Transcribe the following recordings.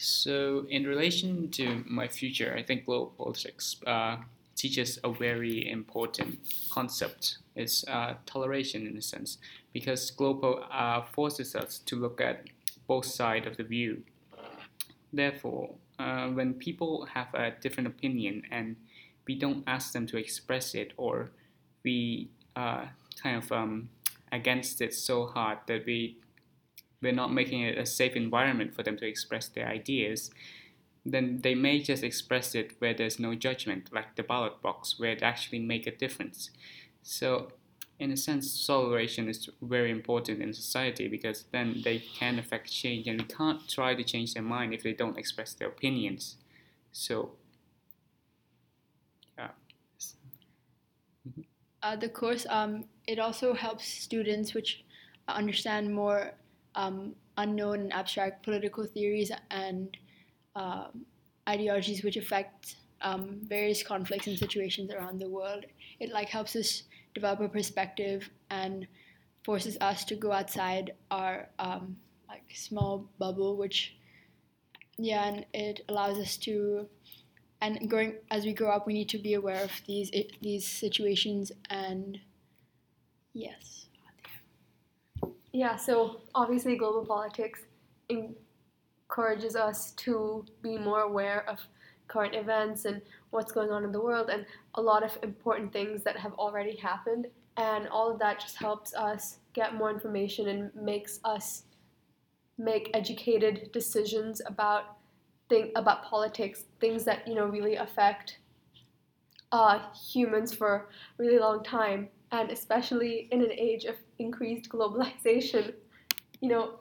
So, in relation to my future, I think global politics teaches a very important concept. It's toleration in a sense, because global forces us to look at both sides of the view. Therefore, when people have a different opinion and we don't ask them to express it, or we kind of against it so hard that we're not making it a safe environment for them to express their ideas, then they may just express it where there's no judgment, like the ballot box, where it actually make a difference. So, in a sense, toleration is very important in society because then they can affect change, and we can't try to change their mind if they don't express their opinions. So, yeah. The course it also helps students which understand more unknown and abstract political theories and ideologies which affect various conflicts and situations around the world. It like helps us develop a perspective and forces us to go outside our like small bubble, which yeah, and it allows us to and growing as we grow up, we need to be aware of these situations and yes. Yeah, so obviously global politics encourages us to be more aware of current events and what's going on in the world and a lot of important things that have already happened. And all of that just helps us get more information and makes us make educated decisions about politics, things that really affect humans for a really long time, and especially in an age of increased globalization, you know,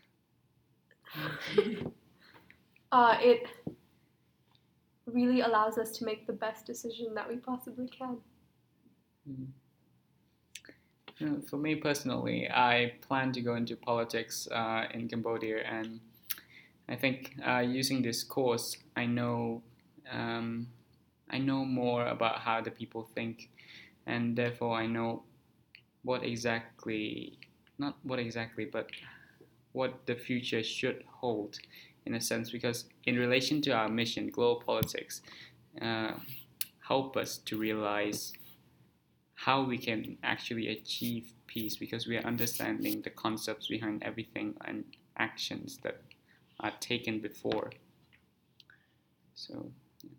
it really allows us to make the best decision that we possibly can. Mhm. For me personally, I plan to go into politics in Cambodia, and I think using this course, um, I know more about how the people think, and therefore I know what exactly, not what exactly, but what the future should hold, in a sense, because in relation to our mission, global politics, uh, help us to realize how we can actually achieve peace because we are understanding the concepts behind everything and actions that are taken before. So,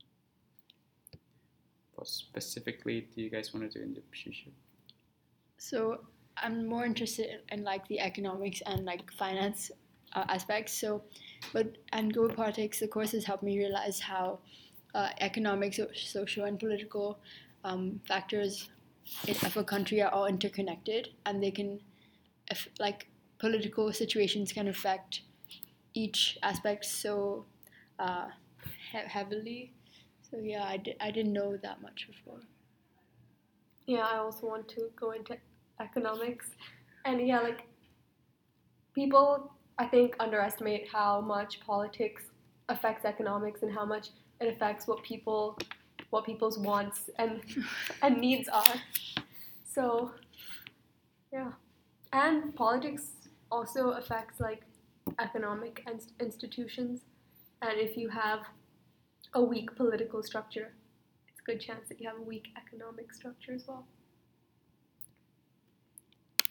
what specifically do you guys want to do in the future? So I'm more interested in like the economics and like finance aspects. So, but and global politics, the courses helped me realize how economic, social, and political factors of a country are all interconnected, and they can, if, like, political situations can affect each aspect so uh, heavily. So yeah, I didn't know that much before. Yeah, I also want to go into economics. And yeah, like people I think underestimate how much politics affects economics and how much it affects what people's wants and needs are. So, yeah. And politics also affects like economic institutions. And if you have a weak political structure, it's a good chance that you have a weak economic structure as well.